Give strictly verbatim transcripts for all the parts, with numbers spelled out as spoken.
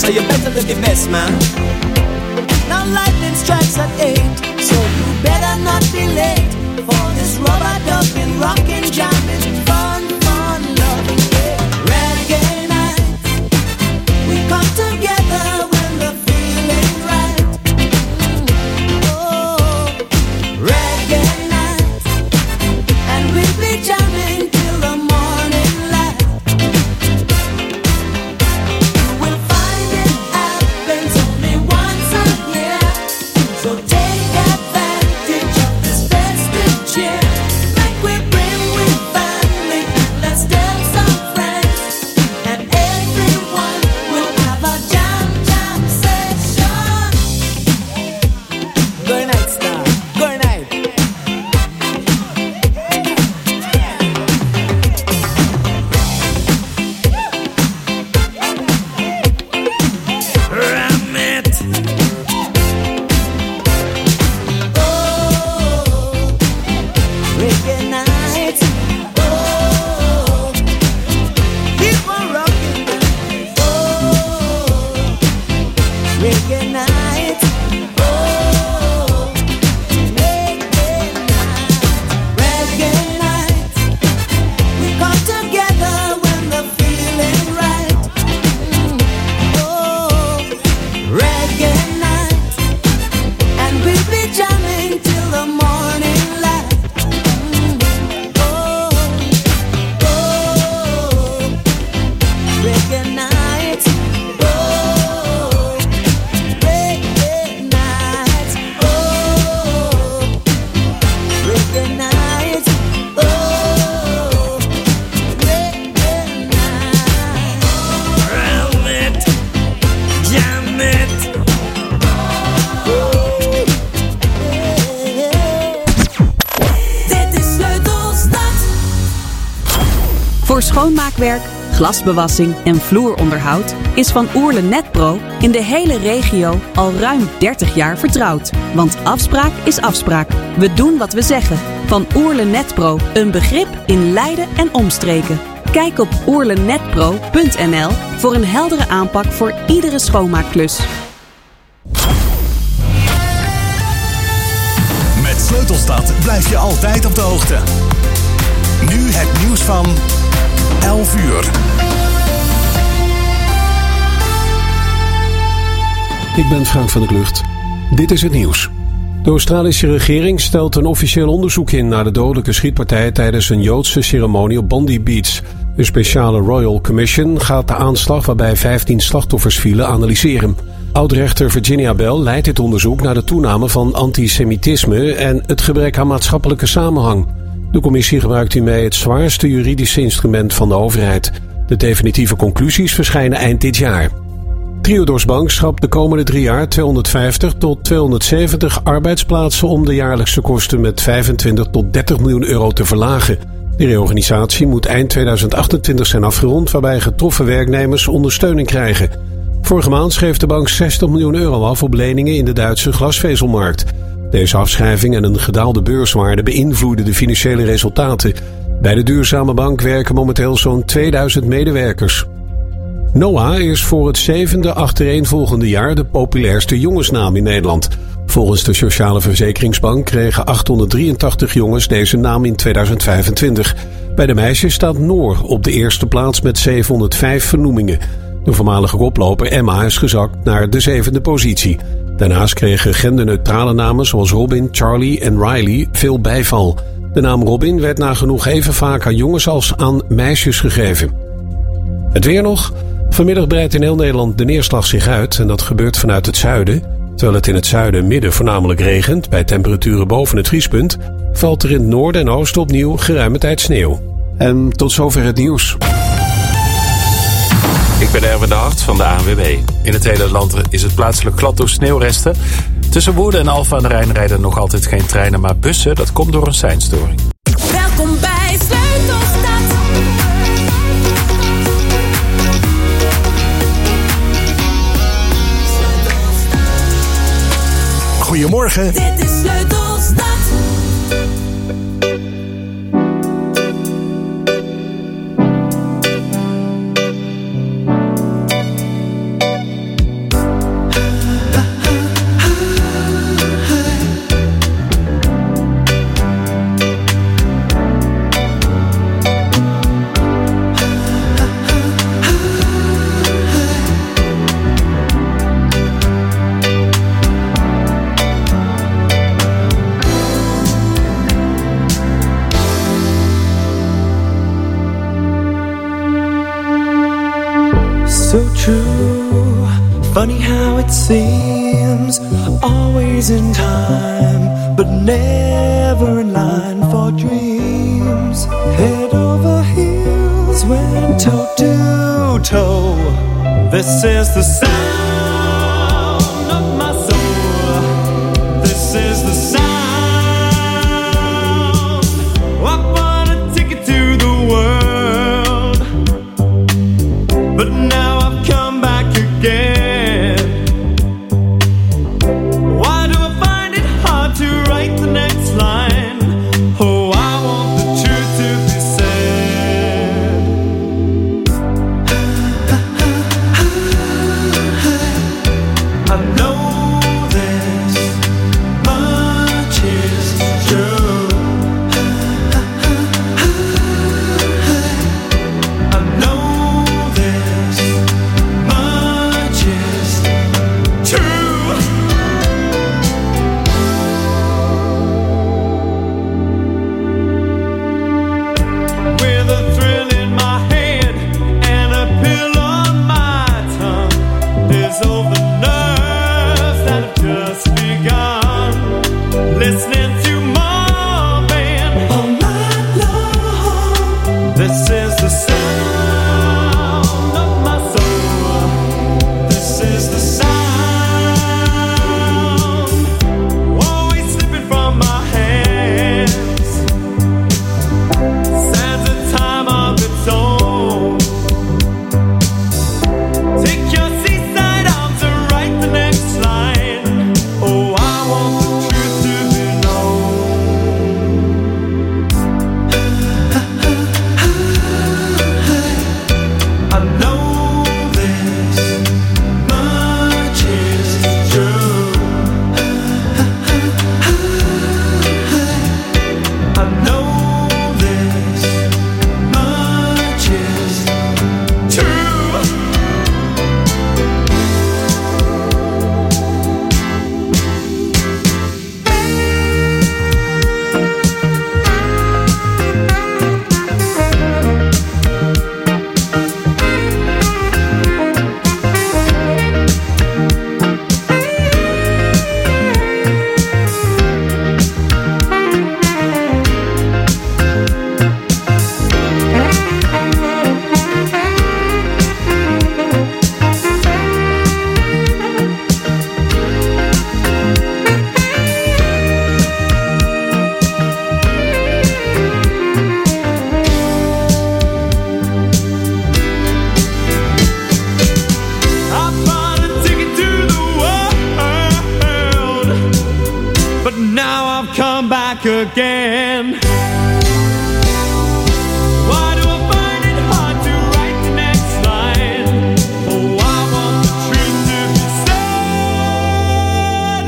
so you better live your best, man. Now lightning strikes at eight, so you better not be late for this rubber ducking, rockin', jamming, fun, fun, loving, yeah. Reggae night, we come together when the feeling right. Oh, reggae night, and we'll be jamming till the morning light. You will find it happens only once a year, so take advantage of this festive cheer. Make we bring with family, let's tell some friends, and everyone will have a jam jam session. Good night, star. Good night. Ram it. Oh, reggae night. Oh, keep on rocking. Oh, reggae night. Oh, reggae night. Reggae night. We come together when the feeling right. Mm. Oh, reggae night, and we'll be jamming till the morning light. Mm. Oh, oh, reggae night. Oh, reggae night. Oh, reggae night. Oh, reggae night. Ram it, jam it. Dit is Sleutelstad. Voor schoonmaakwerk, glasbewassing en vloeronderhoud is Van Oerle Netpro in de hele regio al ruim dertig jaar vertrouwd. Want afspraak is afspraak. We doen wat we zeggen. Van Oerle Netpro, een begrip in Leiden en omstreken. Kijk op oerlenetpro punt n l voor een heldere aanpak voor iedere schoonmaakklus. Met Sleutelstad blijf je altijd op de hoogte. Nu het nieuws van elf uur. Ik ben Frank van der Klucht. Dit is het nieuws. De Australische regering stelt een officieel onderzoek in naar de dodelijke schietpartij tijdens een Joodse ceremonie op Bondi Beach. Een speciale Royal Commission gaat de aanslag waarbij vijftien slachtoffers vielen analyseren. Oud-rechter Virginia Bell leidt dit onderzoek naar de toename van antisemitisme en het gebrek aan maatschappelijke samenhang. De commissie gebruikt hiermee het zwaarste juridische instrument van de overheid. De definitieve conclusies verschijnen eind dit jaar. Triodos Bank schrapt de komende drie jaar tweehonderdvijftig tot tweehonderdzeventig arbeidsplaatsen om de jaarlijkse kosten met vijfentwintig tot dertig miljoen euro te verlagen. De reorganisatie moet eind tweeduizend achtentwintig zijn afgerond, waarbij getroffen werknemers ondersteuning krijgen. Vorige maand schreef de bank zestig miljoen euro af op leningen in de Duitse glasvezelmarkt. Deze afschrijving en een gedaalde beurswaarde beïnvloeden de financiële resultaten. Bij de duurzame bank werken momenteel zo'n tweeduizend medewerkers. Noah is voor het zevende achtereenvolgende jaar de populairste jongensnaam in Nederland. Volgens de Sociale Verzekeringsbank kregen achthonderddrieëntachtig jongens deze naam in tweeduizend vijfentwintig. Bij de meisjes staat Noor op de eerste plaats met zevenhonderdvijf vernoemingen. De voormalige koploper Emma is gezakt naar de zevende positie. Daarnaast kregen genderneutrale namen zoals Robin, Charlie en Riley veel bijval. De naam Robin werd nagenoeg even vaak aan jongens als aan meisjes gegeven. Het weer nog. Vanmiddag breidt in heel Nederland de neerslag zich uit en dat gebeurt vanuit het zuiden. Terwijl het in het zuiden en midden voornamelijk regent, bij temperaturen boven het vriespunt, valt er in het noorden en oosten opnieuw geruime tijd sneeuw. En tot zover het nieuws. Ik ben Erwin de Hart van de A N W B. In het hele land is het plaatselijk glad door sneeuwresten. Tussen Woerden en Alphen aan de Rijn rijden nog altijd geen treinen, maar bussen. Dat komt door een seinstoring. Welkom bij Sleutelstad. Goedemorgen. Dit is Sleutelstad. so true. Funny how it seems, always in time, but never in line for dreams. Head over heels, went toe to toe. This is the sound of my soul. This is the sound. I wanna take it to the world, but now I've come back again. Why do I find it hard to write the next line? Oh, I want the truth to be said. I know this much is true. I know this much is true. With a thrill in my head and a pill on my tongue, there's all the nerves that have just begun. Listening to Marvin all night long. This is the sound of my soul. This is the sound, always slipping from my hands. Stands a time of its own. Take your seaside out to write the next line. Oh, I want the truth to be known. I know this much is true. I know this much is true. I bought a ticket to the world, but now I've come back again. Why do I find it hard to write the next line? Oh, I want the truth to be said.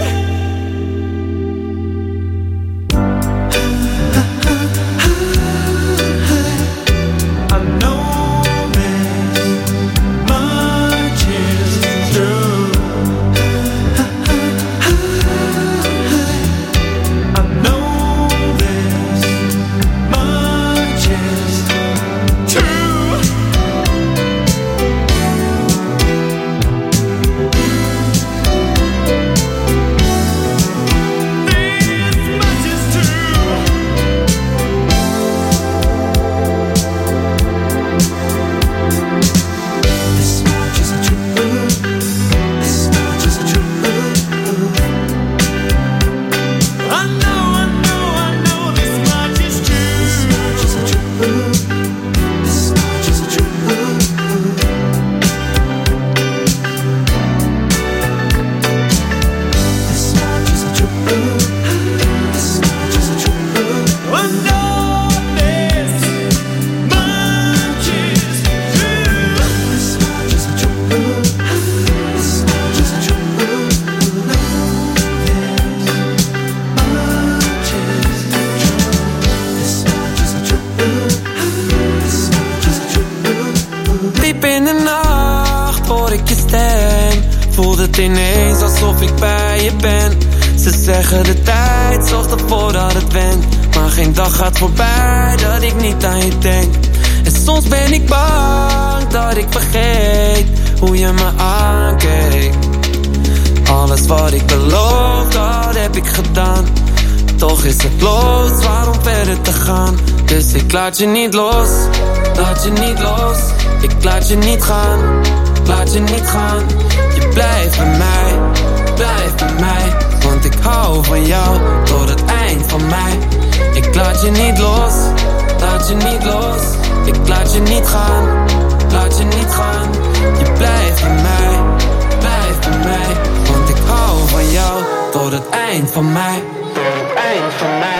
I know this much is true. I know this much is true. This much is true. This much is true. This much is true. I know, I know, I know this much is true. This much is true. This much is true. This much is true. This much is true. I know this much is true. This much is true. This much is true. Diep in de nacht hoor ik je stem. Voelt het ineens alsof ik bij je ben. Ze zeggen de tijd zorgt ervoor dat het went. Maar geen dag gaat voorbij dat ik niet aan je denk. En soms ben ik bang dat ik vergeet hoe je me aankeek. Alles wat ik beloofd had, heb ik gedaan. Toch is het loodzwaar om verder te gaan. Dus ik laat je niet los, laat je niet los. Ik laat je niet gaan, laat je niet gaan. Je blijft bij mij, blijf bij mij. Want ik hou van jou tot het eind van mij. Ik laat je niet los, laat je niet los. Ik laat je niet gaan, laat je niet gaan. Je blijft bij mij, blijf bij mij. Want ik hou van jou tot het eind van mij. Tot het eind van mij.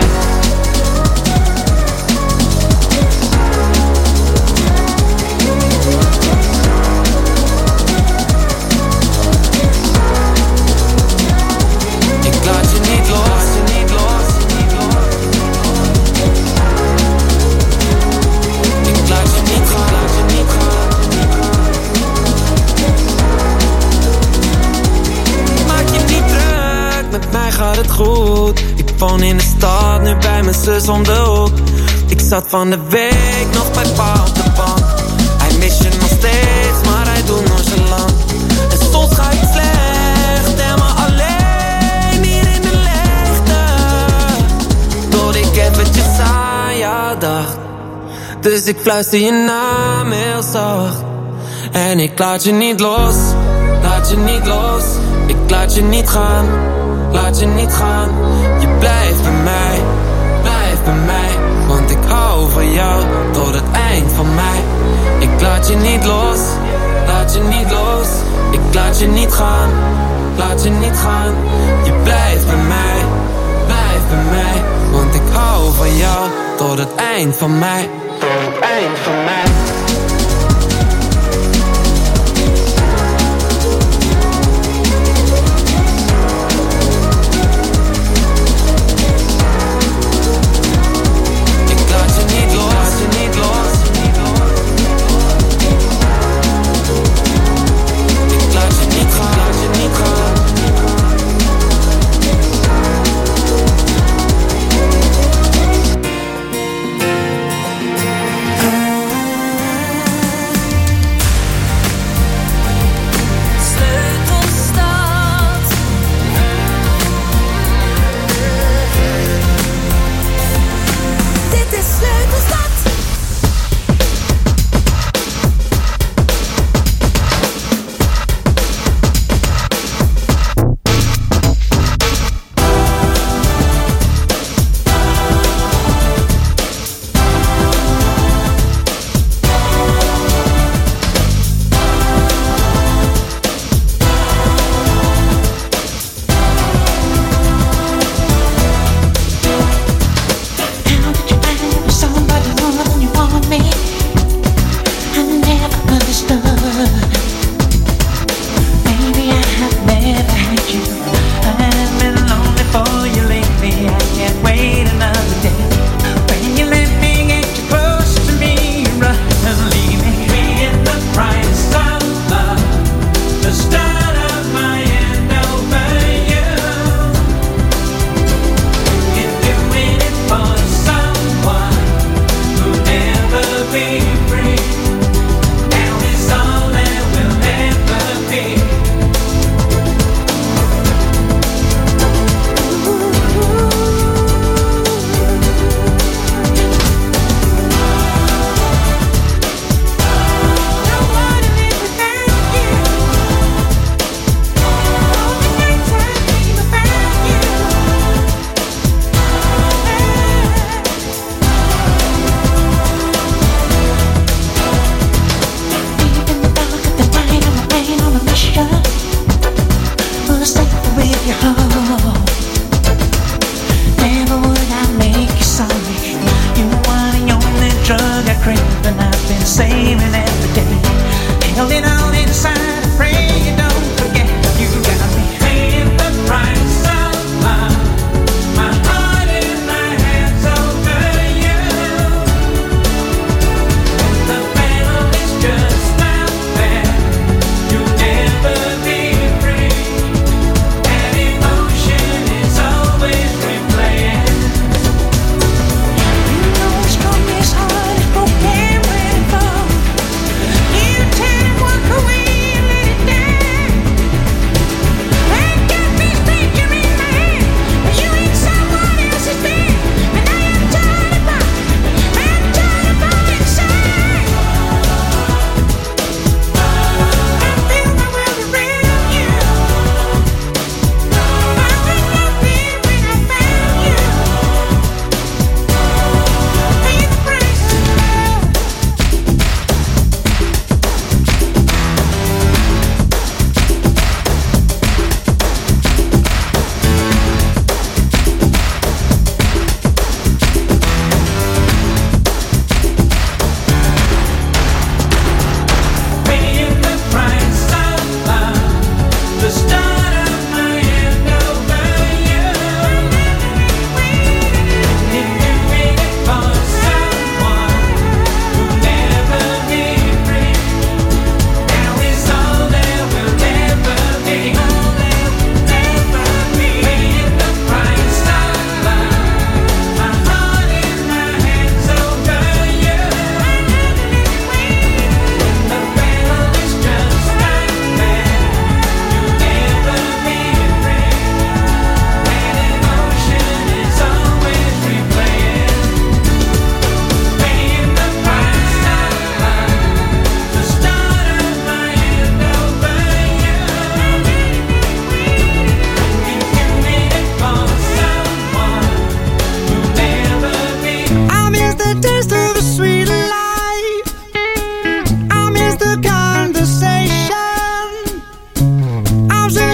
Ik laat je niet los, niet los, niet los. Ik laat je niet gaan, laat je niet gaan. Maak je niet druk, met mij gaat het goed. Ik woon in de stad, nu bij mijn zus om de hoek. Ik zat van de week nog bij pa op de bank. Hij mist je nog steeds, maar hij doet nonchalant. En soms ga ik slecht en maar alleen hier in de leegte. Tot ik eventjes aan jou dacht. Dus ik fluister je naam heel zacht. En ik laat je niet los, laat je niet los. Ik laat je niet gaan, laat je niet gaan. Je blijft bij mij, blijf bij mij. Want ik hou van jou tot het eind van mij. Ik laat je niet los, laat je niet los. Ik laat je niet gaan, laat je niet gaan. Je blijft bij mij, blijf bij mij. Want ik hou van jou tot het eind van mij. Tot het eind van mij.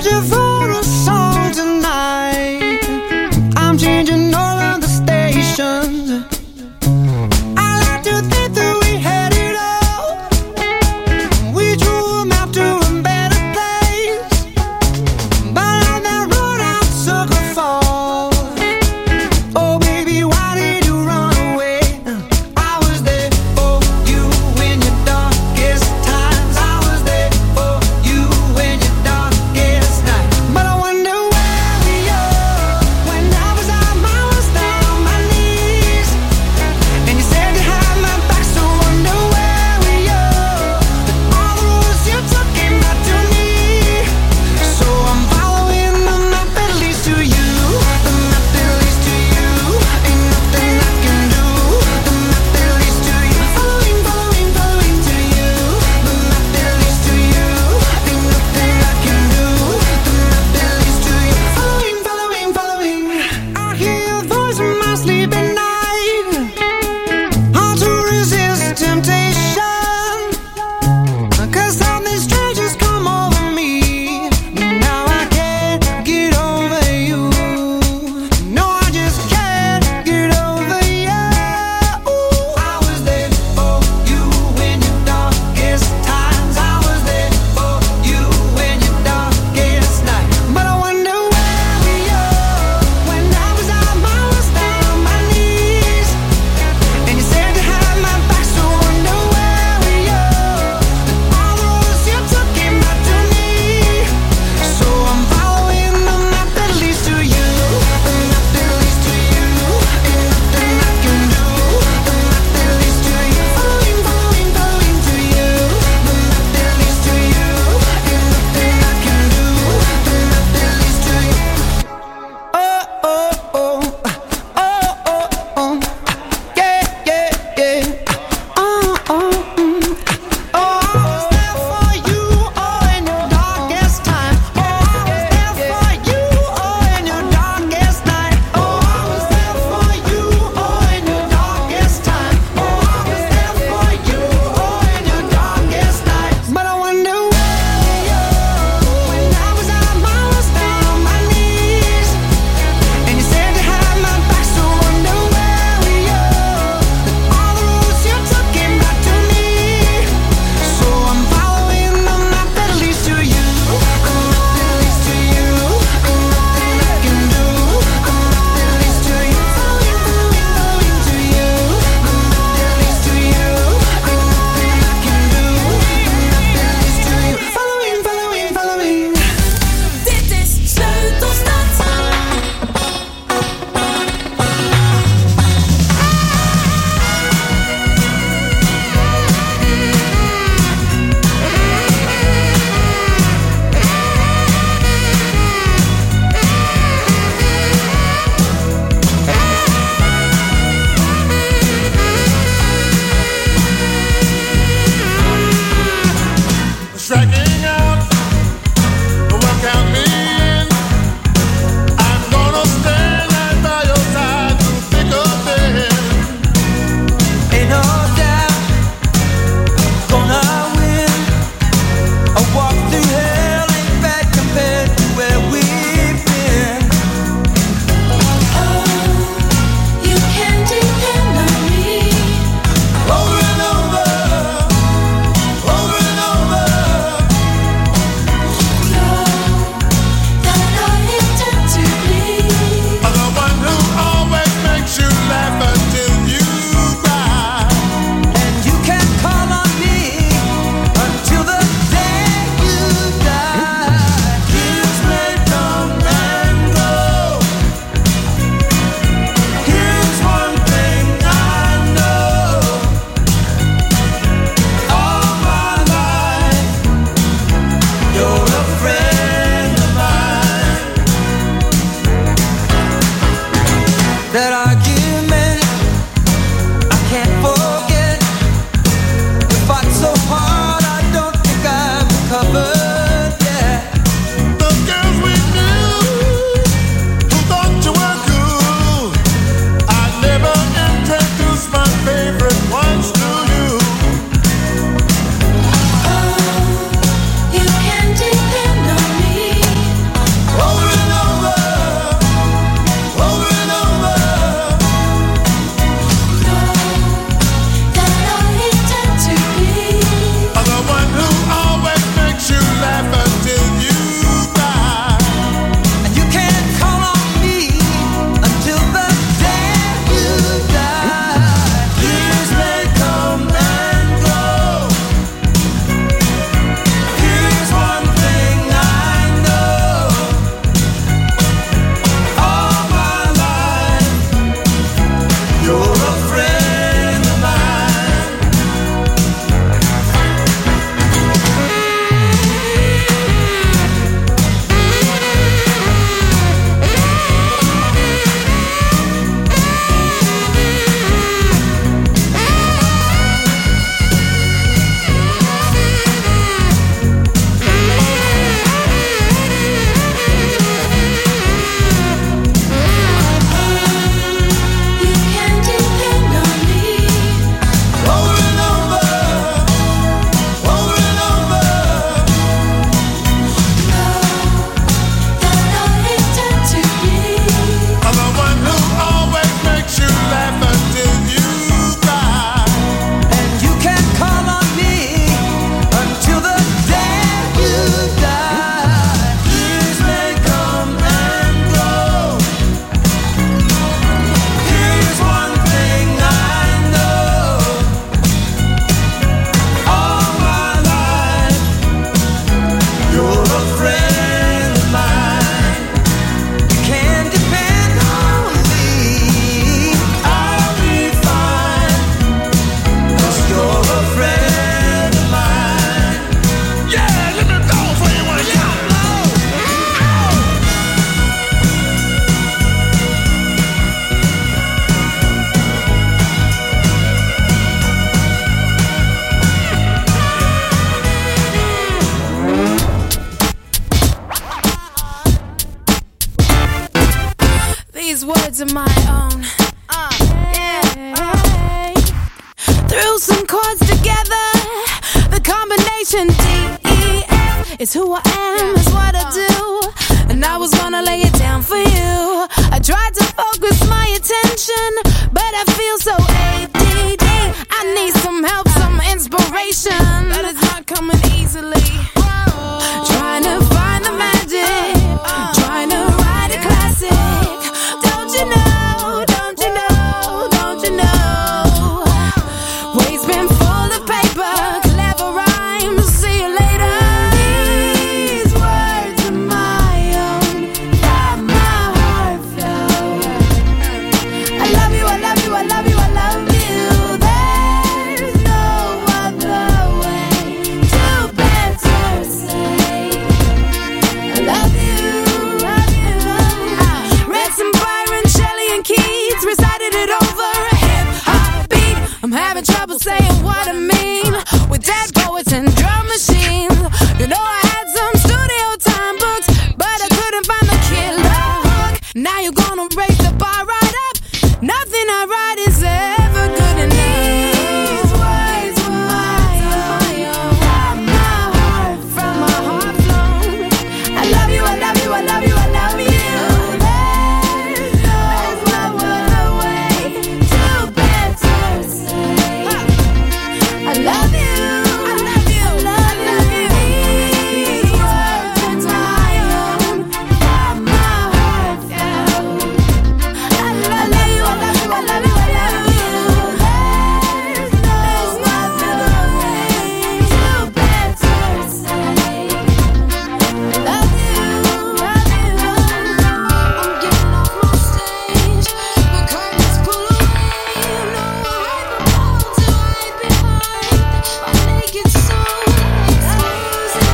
searching for a song tonight. I'm changing all of the stations. I like to think that we had it all. We drew a map to a better place, but on that road I took a fall. Oh baby, why did you run away? I was there for you in your darkest times. I was there for you in your darkest night. words of my own. Uh, yeah. Threw some chords together. The combination D E F is who I am, is what I do. And I was gonna lay it down for you. I tried to focus my attention, but I feel so A D D. I need some help, some inspiration, but it's not coming easily. Trying to find the magic, trying to write a classic. Don't you know, don't you know, don't you know? Wade's been full of paper, clever rhymes, see you later. These words are my own, from my heart flow. I love you, I love you, I love you, I love you. There's no other way to better say I love you, love you. I read some Byron, Shelley, and Keats, recited it over a hip-hop beat. I'm having trouble saying what I mean with dead poets and drum machines. You know I had some studio time books, but I couldn't find the killer hook. Now you're gonna raise the bar right up. Nothing I write is ever good enough. These words were my own, from my heart, from my heart flown. I love you, I love you, I love you, I love you. There's no other way to better say I love you, I love you, I love you. These words are my own, from my heart flown. I love you, I love you, I love you, I love you. There's no other way to better say I love you, love you. I'm getting off my stage, the curtains pull away. You know I have a wall to hide behind. My naked soul exposing.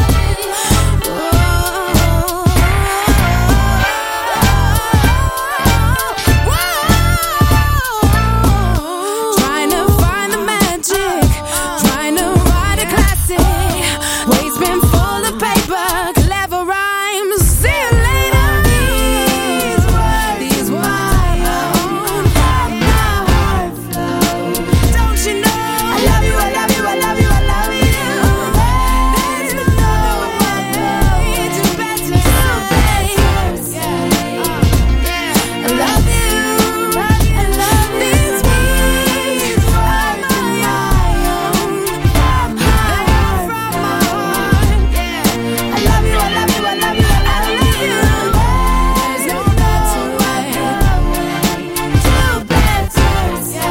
Trying to find the magic, trying to write a classic. Wade's been full of paper, clever rhymes. See you later. These words, these words my own, from my heart flow. Don't you know? I love you, I love you, I love you, I love you. There's no other way to better say I love you, love you, I love these words are my own, from my heart, from my heart. I love you, I love you, I love you, I love you. There's no better way to better say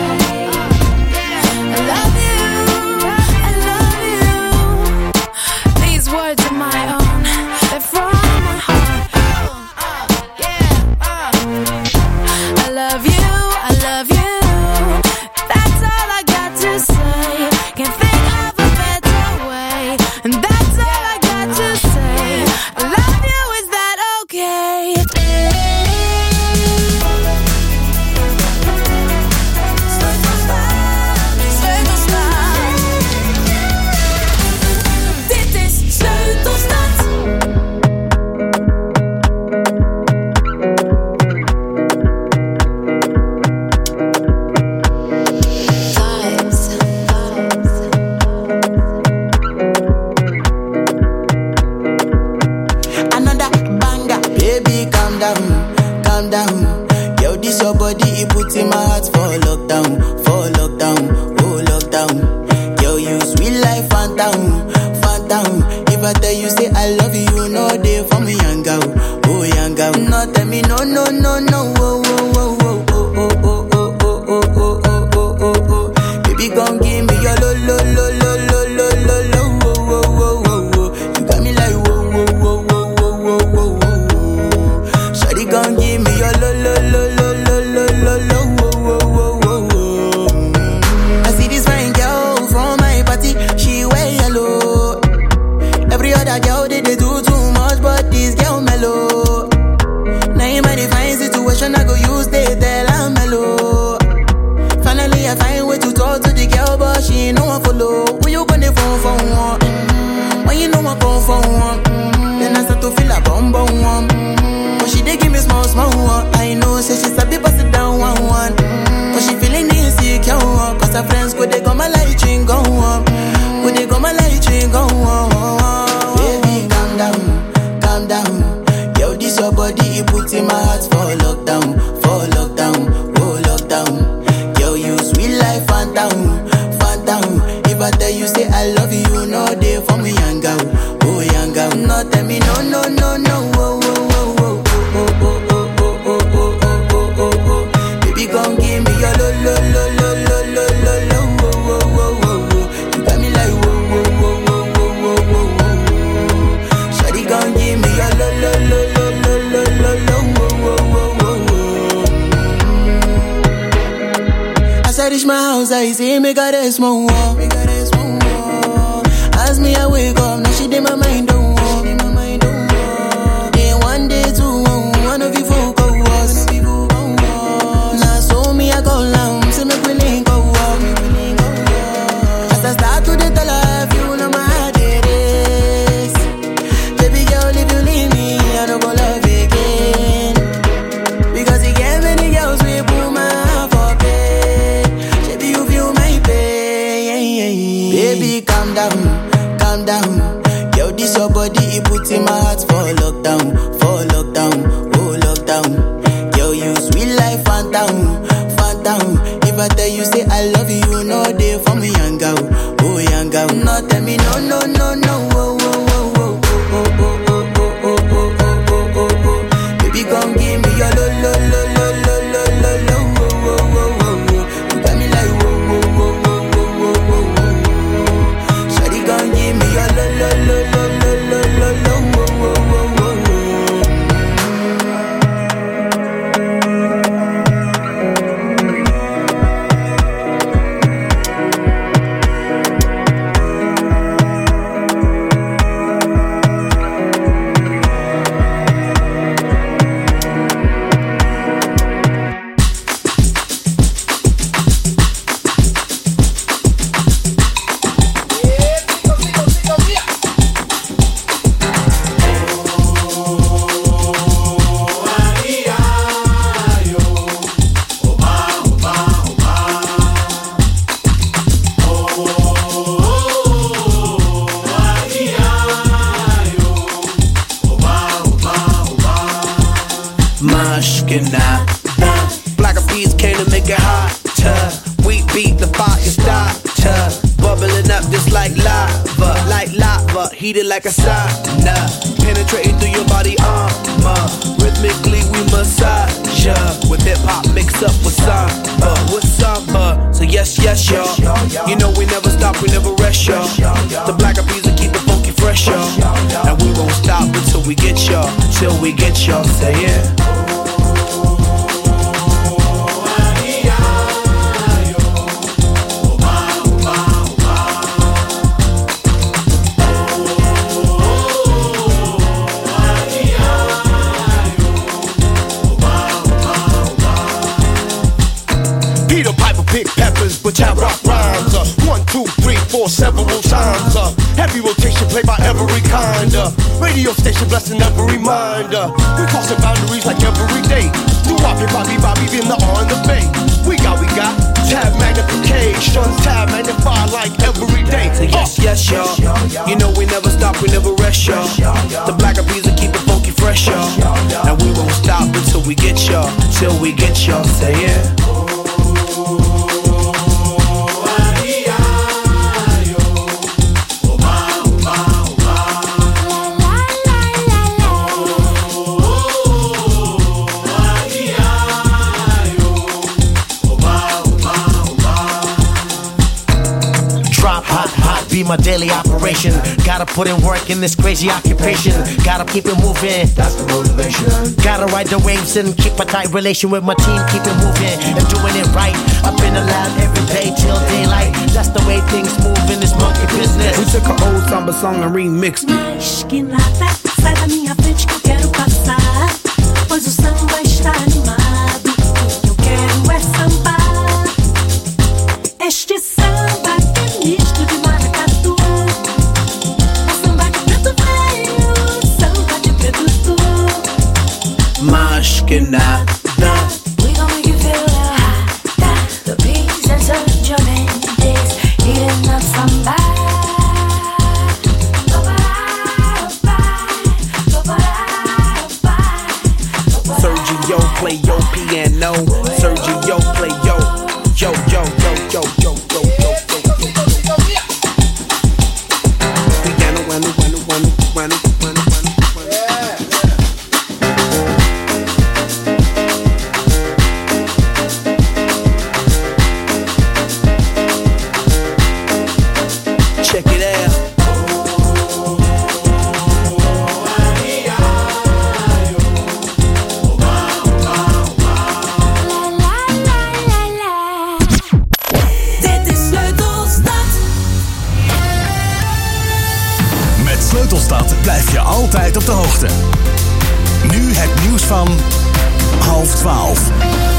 I love you, I love you. These words are my own, they're from my heart. I love you, I love you. That's all I got to say. Can't think of a better way. And that's all I got to say. I love you, is that okay? Dit is Sleutelstad. Another banger, baby, calm down, calm down. Yo, this your body, it puts in my heart for lockdown, for lockdown, oh lockdown. Yo, you sweet life, phantom, phantom. If I tell you say I love you, you know they for me, young girl, oh young girl. No, tell me no, no, no, no, oh, oh, oh, oh, oh, oh, oh, oh, oh, oh, oh, oh, oh, oh. Baby, gon' give me your lo, lo, lo, lo, lo, lo, lo, lo, oh, oh, oh, oh, oh. You got me like whoa, whoa, whoa, whoa, whoa, whoa, whoa, whoa. Shawty gon' give me your lo, lo, lo, lo, lo, lo, lo, lo, oh, oh, oh, oh, oh. Mm. I see this fine girl from my party, she wear yellow. Every other girl they, they do too much, but this girl mellow. Now in my divine situation, I go use they tell I'm mellow. Finally, I find way to talk to the girl, but she ain't no one follow. When you gonna phone for one? Mm-hmm. When you know I come for one? Mm-hmm. Then I start to feel a bum bum one. Mm-hmm. But she dey give me small, small one. I know, say she sabi pass it down one, one. Mm. But she feeling insecure, one. Cause her friends go they go my light ring go on. Go they go my light ring go on. Baby, calm down, calm down. Yo, this your body, it puts in my heart for lockdown, for lockdown, oh lockdown. Yo, you sweet life, phantom, phantom. If I tell you say I love you, you know they for me, young girl, oh young girl. No, tell me no, no, no, no, oh, oh, oh, oh, oh, oh, oh, oh, oh, oh, oh, oh, oh. Baby, come give me your lo, lo, lo, lo, lo, lo, lo, lo, oh, oh, oh, oh, oh. You got me like whoa, whoa, whoa, whoa, whoa, whoa, whoa, whoa. Shawty, come give me your lo, lo, lo, lo, lo, lo, lo, lo, oh, oh, oh, oh, oh. As I reach my house, I see me got a small wall. As me I wake up, now she did my mind don't walk. Then one day two, one of you folk go was. Now so me I go down, say me we link go walk. As I start to the tell her, you know my heart it is. Baby girl, if you leave me, I don't go love again. Because you get many girls we put my heart for bed. Baby, you feel my pain. Baby, calm down. Calm down, yo, this your body, it puts in my heart for lockdown, for lockdown, oh lockdown. Yo, you sweet life, phantom, phantom. If I tell you say I love you, you know they for me, young girl, oh young girl. No, tell me no, no, no, no, oh, oh, oh, oh, oh, oh, oh, oh, oh, oh, oh, oh, oh. Baby, come give me your lo, lo, lo, lo, lo, lo, lo, lo, oh, oh, oh, oh, oh. You got me like whoa, whoa, whoa, whoa, whoa, whoa, whoa. Shawty, come give me your lo, lo, lo, lo, lo, lo, lo, lo, oh, oh, oh, oh, oh. Black Eyed Peas came to make it hotter. We beat the fire starter. Bubbling up just like lava, like lava, heated like a sauna. Penetrating through your body armor. Rhythmically we massage ya. With hip hop mixed up with samba, with samba. So yes, yes, y'all. You know we never stop, we never rest, y'all. The Black Eyed Peas will keep it funky fresh, y'all. And we won't stop until we get y'all, till we get y'all. Say yeah. But I rock rhymes, uh, one, two, three, four, several times. Uh, heavy rotation played by every kind. Uh, radio station blessing every mind. Uh, we crossing boundaries like every day. New Bobby, Bobby, Bobby, in the on the bay. We got, we got tab magnification, tab magnify like every day. So yes, yes, y'all. You know we never stop, we never rest, y'all. The Black Eyed Peas will keep it funky fresh, y'all. And we won't stop until we get y'all, till we get y'all. Say yeah. Be my daily operation. Gotta put in work in this crazy occupation. Gotta keep it moving. That's the motivation. Gotta ride the waves and keep a tight relation with my team. Keep it moving and doing it right. Up in the lab every day till daylight. That's the way things move in this monkey business. We took an old samba song and remixed it. Mas que nada, sai da minha frente que eu quero passar. Pois o samba está animado. O que eu quero é sambar. Este samba que é misto de maracatu. O samba de preto velho, samba de preto tu. talking now, now. We gon' make you feel the high, that the peace and such your days, heating up somebody. Sergio play your piano. Sergio play yo, yo, yo, yo, yo, yo, yo, yo, yo, yo, yo. Piano, piano, piano, piano, piano, piano, piano. Check it out. Sleutelstad blijf je altijd op de hoogte. Nu het nieuws van half twaalf.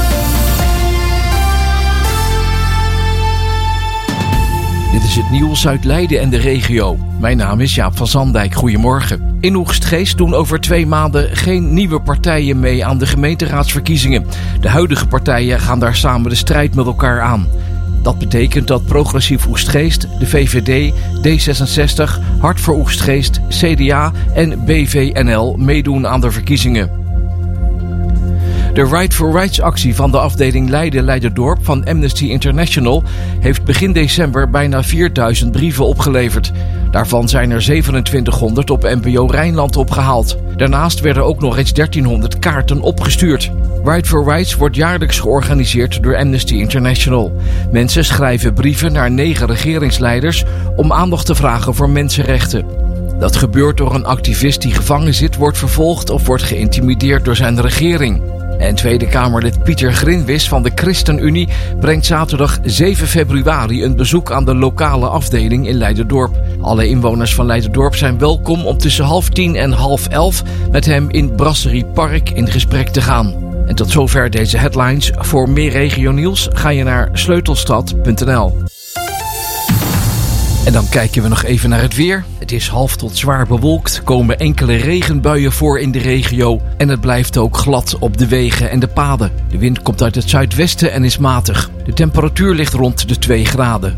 Dit is het nieuws uit Leiden en de regio. Mijn naam is Jaap van Zandijk. Goedemorgen. In Oegstgeest doen over twee maanden geen nieuwe partijen mee aan de gemeenteraadsverkiezingen. De huidige partijen gaan daar samen de strijd met elkaar aan. Dat betekent dat Progressief Oegstgeest, de V V D, D zesenzestig, Hart voor Oegstgeest, C D A en B V N L meedoen aan de verkiezingen. De Right for Rights actie van de afdeling Leiden-Leiderdorp van Amnesty International heeft begin december bijna vierduizend brieven opgeleverd. Daarvan zijn er zevenentwintighonderd op N P O Rijnland opgehaald. Daarnaast werden ook nog eens dertienhonderd kaarten opgestuurd. Right for Rights wordt jaarlijks georganiseerd door Amnesty International. Mensen schrijven brieven naar negen regeringsleiders om aandacht te vragen voor mensenrechten. Dat gebeurt door een activist die gevangen zit, wordt vervolgd of wordt geïntimideerd door zijn regering. En Tweede Kamerlid Pieter Grinwis van de ChristenUnie brengt zaterdag zeven februari een bezoek aan de lokale afdeling in Leiderdorp. Alle inwoners van Leiderdorp zijn welkom om tussen half tien en half elf met hem in Brasserie Park in gesprek te gaan. En tot zover deze headlines. Voor meer regionieuws ga je naar sleutelstad punt n l. En dan kijken we nog even naar het weer. Het is half tot zwaar bewolkt, komen enkele regenbuien voor in de regio en het blijft ook glad op de wegen en de paden. De wind komt uit het zuidwesten en is matig. De temperatuur ligt rond de twee graden.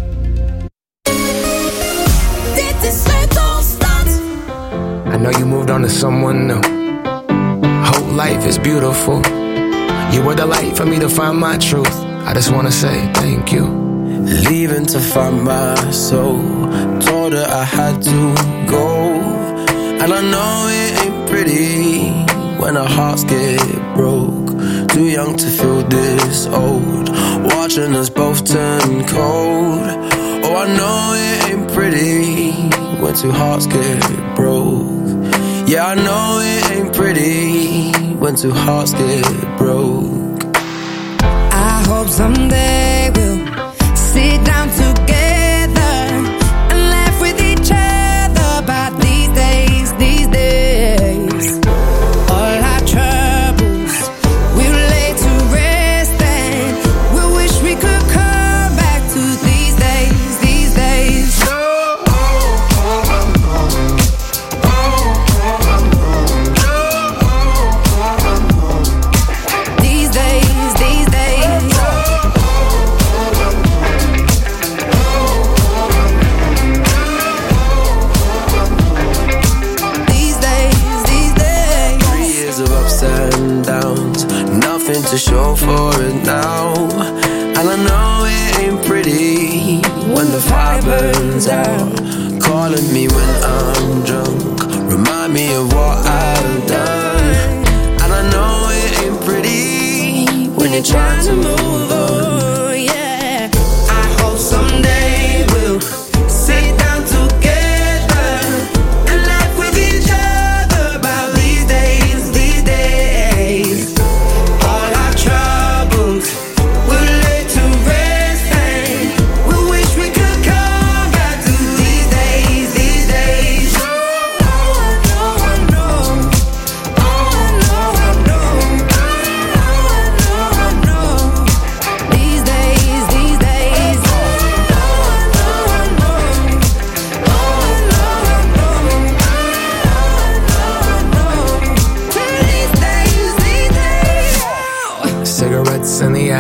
Dit is Sleutelstad. I know you moved on to someone new. Whole life is beautiful. You were the light for me to find my truth. I just wanna say thank you. Leaving to find my soul. Told her I had to go. And I know it ain't pretty when our hearts get broke. Too young to feel this old. Watching us both turn cold. Oh, I know it ain't pretty when two hearts get broke. Yeah, I know it ain't pretty when two hearts get broke. I hope someday we'll sit down together and laugh with each other about these days, these days. All our troubles we'll lay to rest and we'll wish we could come back to these days, these days. These days, these days. And downs, nothing to show for it now. And I know it ain't pretty when the fire burns out. Calling me when I'm drunk, remind me of what I've done. And I know it ain't pretty when you're trying to move on. Yeah, I hope someday we'll sit down together and laugh with each other about these days, these days. All our troubles we'll lay to rest and we wish we could come back to these days, these days. Oh, I know, I know.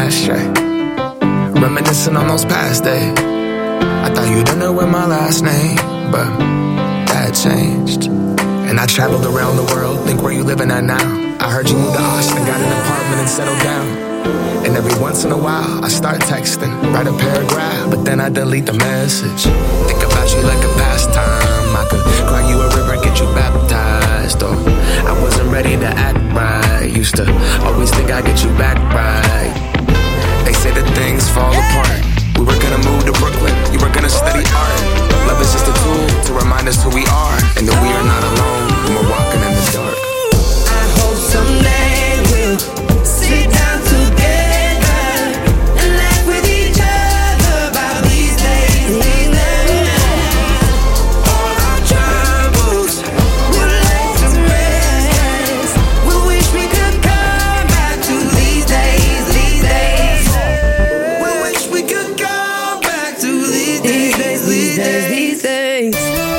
ashtray, reminiscing on those past days. I thought you didn't know my last name, but that changed. And I traveled around the world, think where you living at now. I heard you moved to Austin, got an apartment and settled down. And every once in a while, I start texting, write a paragraph, but then I delete the message. Think about you like a pastime. I could cry you a river, get you baptized. Or I wasn't ready to act right. Used to always think I'd get you back right. They say that things fall apart. We were gonna move to Brooklyn, you were gonna study art. Love is just a tool to remind us who we are, and that we are not alone when we're walking in the dark. I hope someday we'll sit down together and laugh with each other about these days, these days. All our troubles will lay to rest. We wish we could come back to these days, these days. We wish we could come back to these days, these days, these days.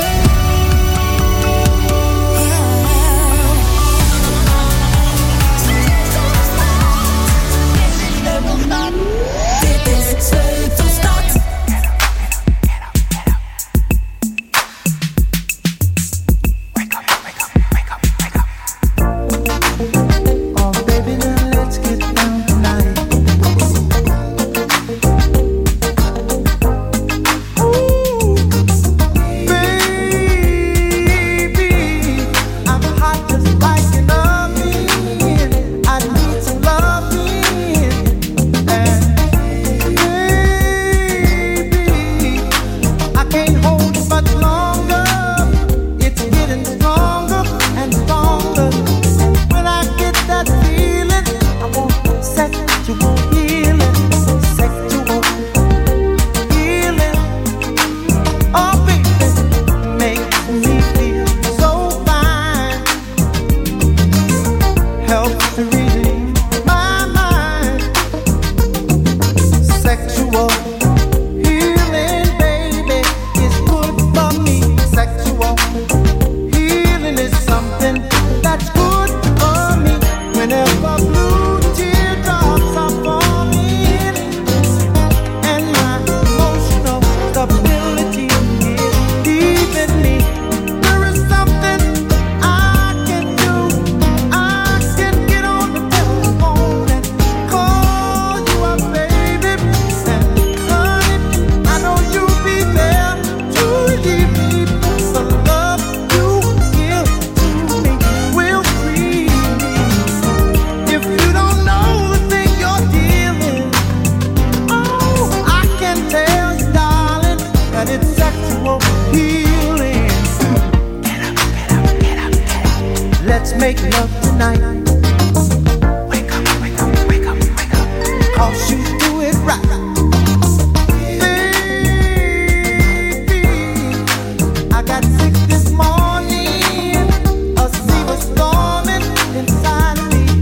Make love tonight. Wake up, wake up, wake up, wake up. 'Cause you do it right. Baby, I got sick this morning. A sea was storming inside of me.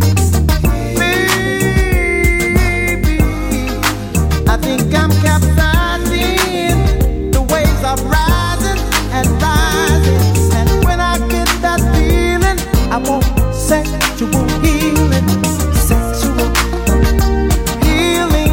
Baby, I think I'm capsizing. The waves are rising and rising. And when I get that feeling, I want sexual healing, sexual healing.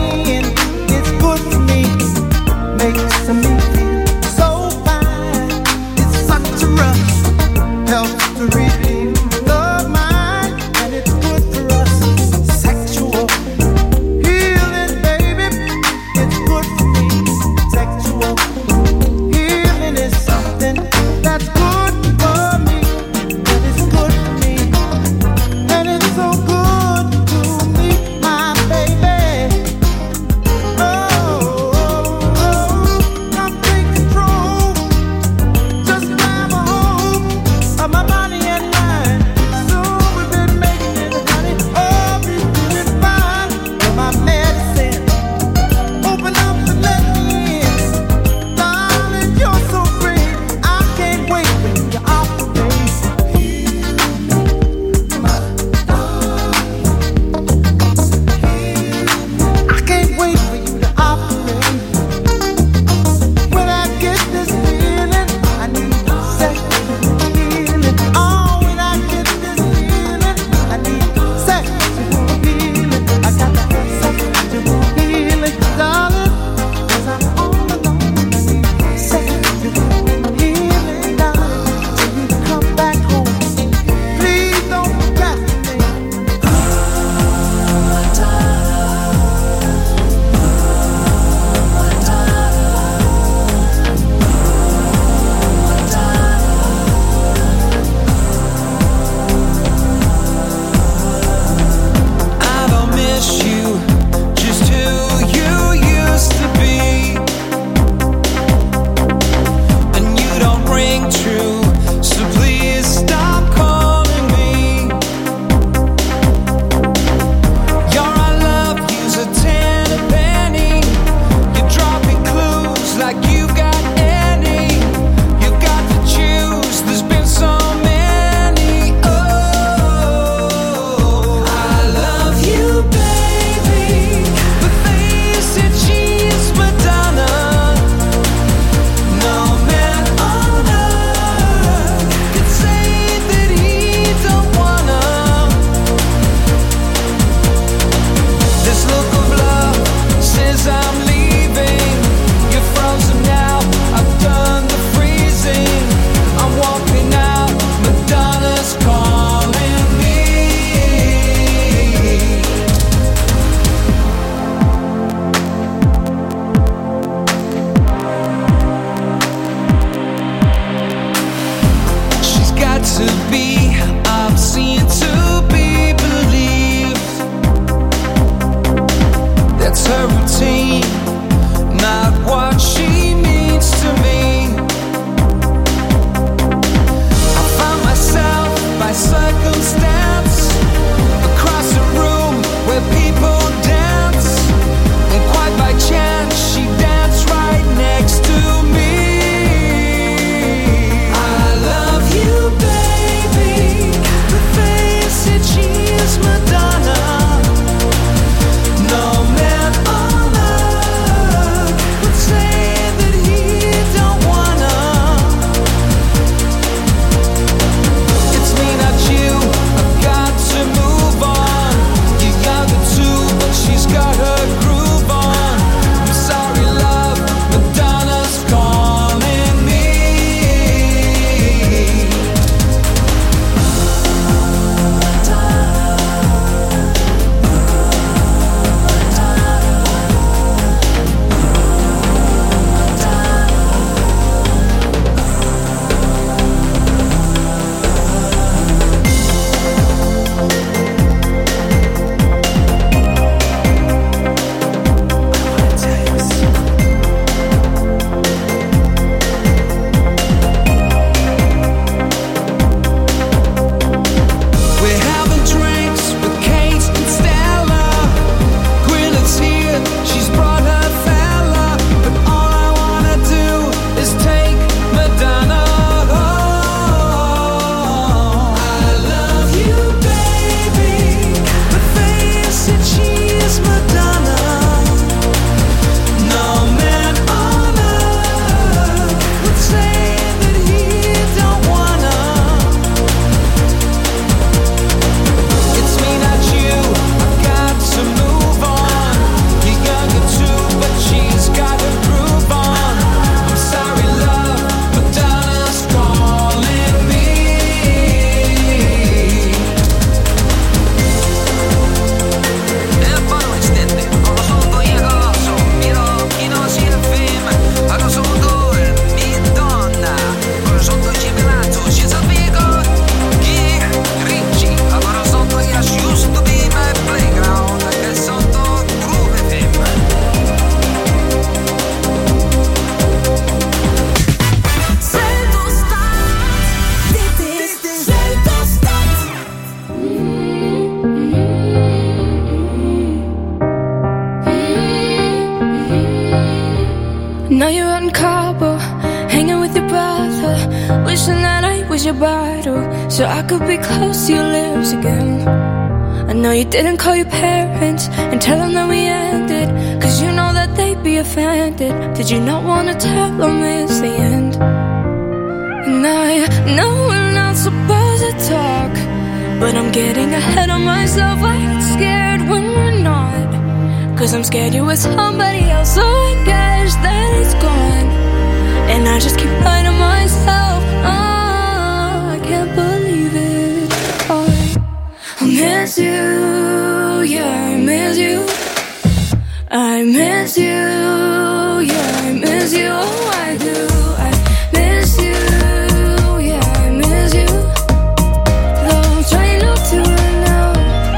your bottle so I could be close to your lips again. I know you didn't call your parents and tell them that we ended, cause you know that they'd be offended. Did you not wanna tell them it's the end? And I know we're not supposed to talk, but I'm getting ahead of myself. I get scared when we're not, cause I'm scared you're with somebody else. So I guess that it's gone, and I just keep lying to myself. Oh, I can't believe it. Oh, I miss you, yeah, I miss you. I miss you, yeah, I miss you. Oh, I do, I miss you, yeah, I miss you. Though I'm trying not to right now.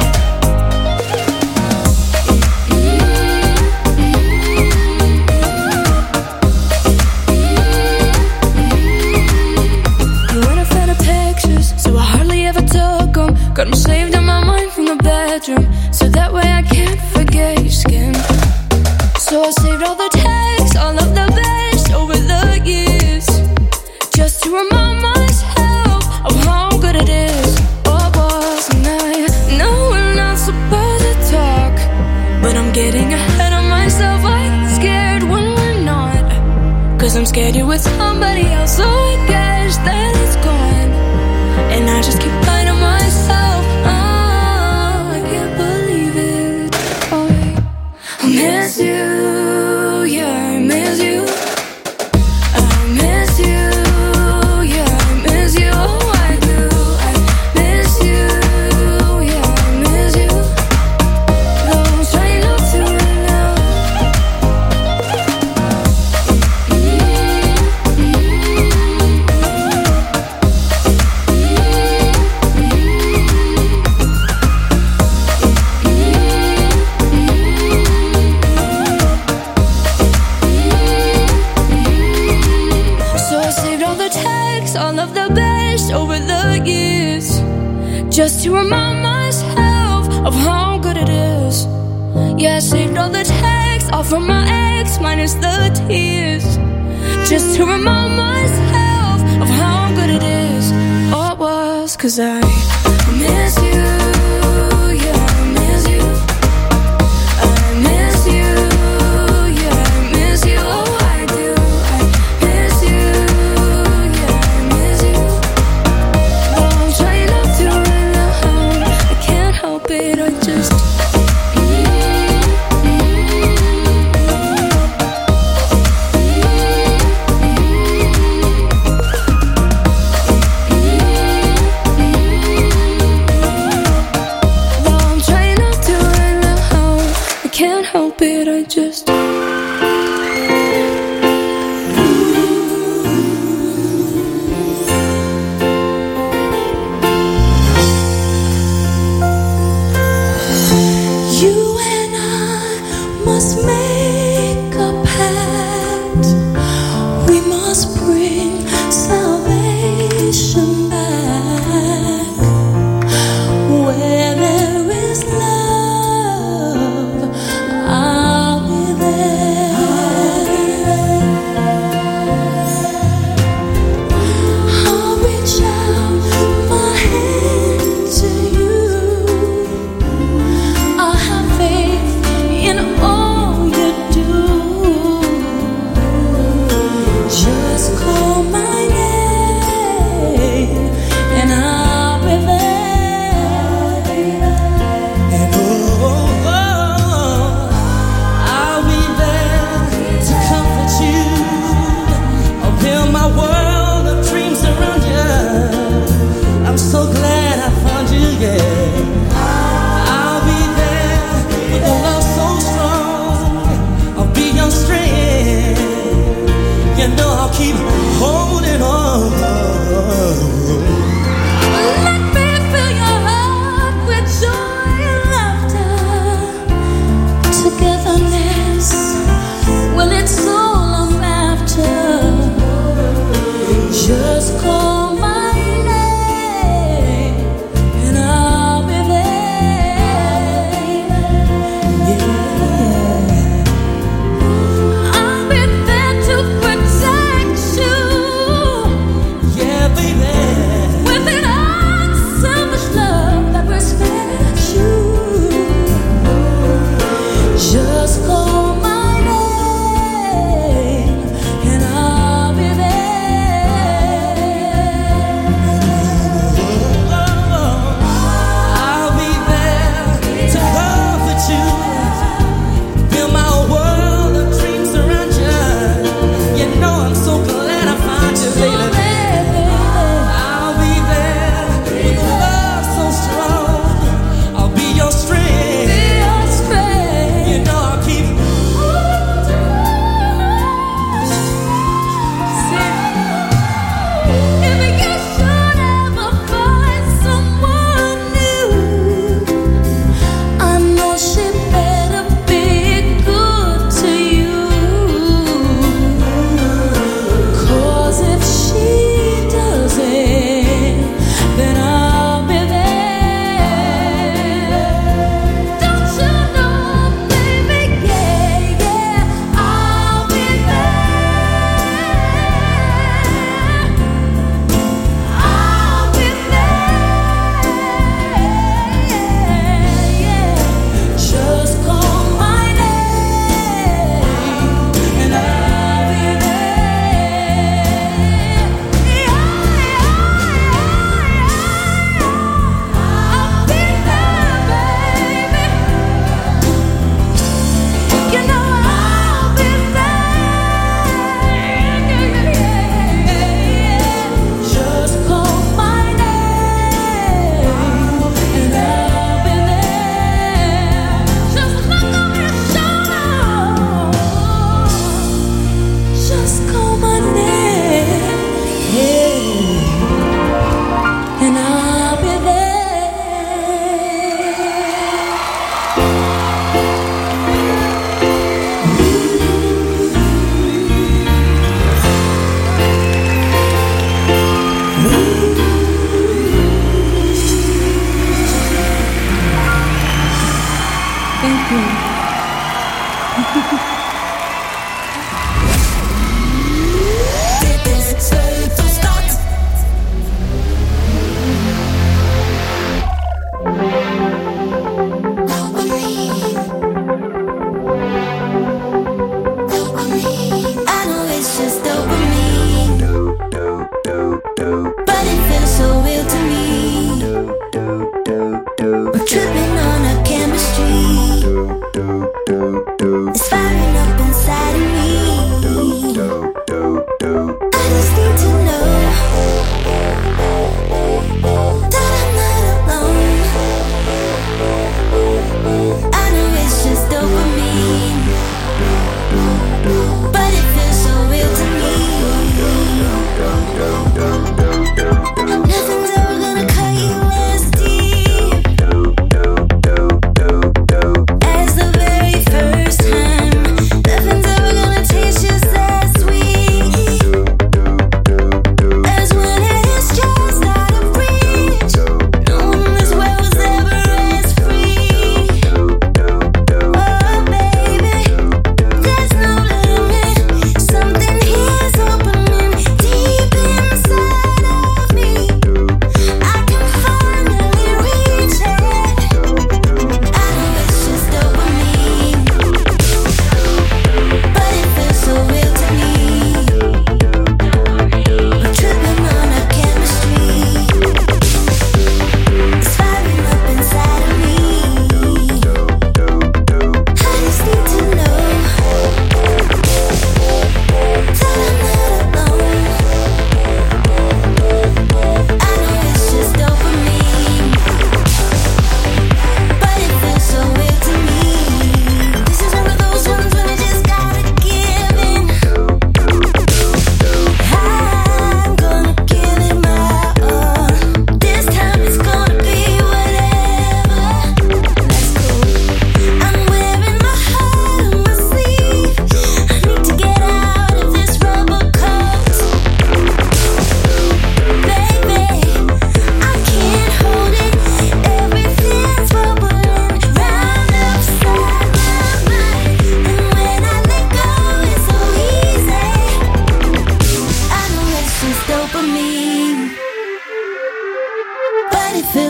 You weren't a fan of pictures, so I hardly ever took them. Got them saved in my mind from the bedroom, so that way I can't forget your skin. So I saved all the texts, all of the best over the years, just to remind myself of how good it is. Oh, boss, and I know we're not supposed to talk, but I'm getting ahead of myself. I get scared when we're not, cause I'm scared you're with somebody else. So I guess that it's gone, and I just keep lying to myself. Oh, I can't believe it. Oh, I miss you, yeah, I miss you. I miss you, yeah, I miss you. Oh, I do, I miss you, yeah, I miss you. Though I'm trying not to right now. So I saved all the texts, all of the best over the years, just to remind myself of how good it is. Yeah, I saved all the texts, all from my ex, minus the tears, just to remind myself of how good it is. Oh, it was, cause I miss you.